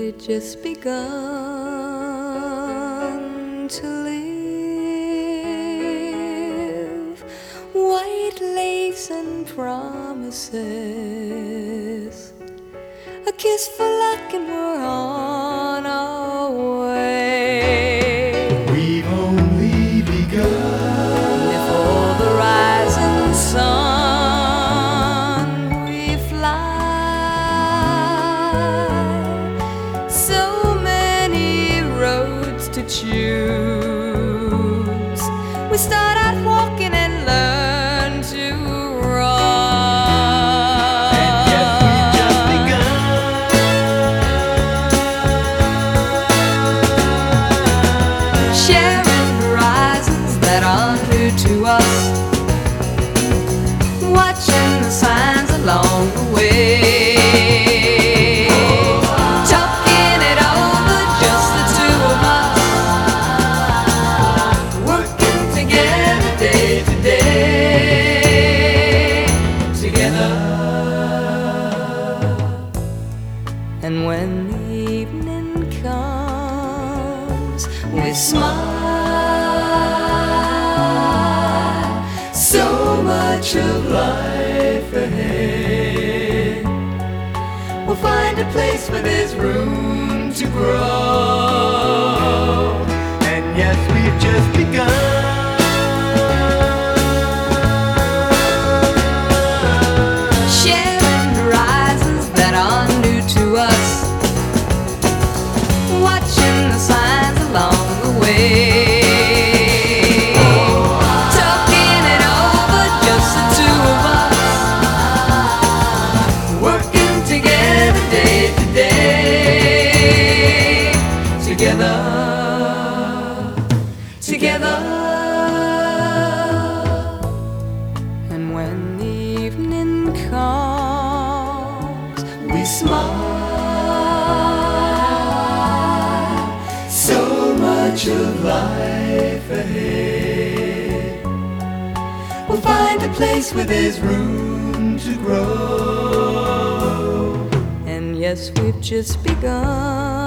only just begun to live. White lace and promises, a kiss for luck, and we're on our way. We've only begun. Before the rising sun we fly. So many roads to choose. We start out walking and learn to run. And yet we've just begun. Sharing horizons that are new to us, watching the signs along the way, talking it over, just the two of us, working together day to day, together. And when the evening comes, we smile. So much of life ahead. We'll find a place where there's room to grow. And yes, we've just begun. Sharing horizons that are new to us, watching the signs along the way, talking it over, just the two of us, working together day to day, together, together. And when the evening comes, we smile. So much of life ahead. We'll find a place Where there's room to grow. and yes, we've just begun.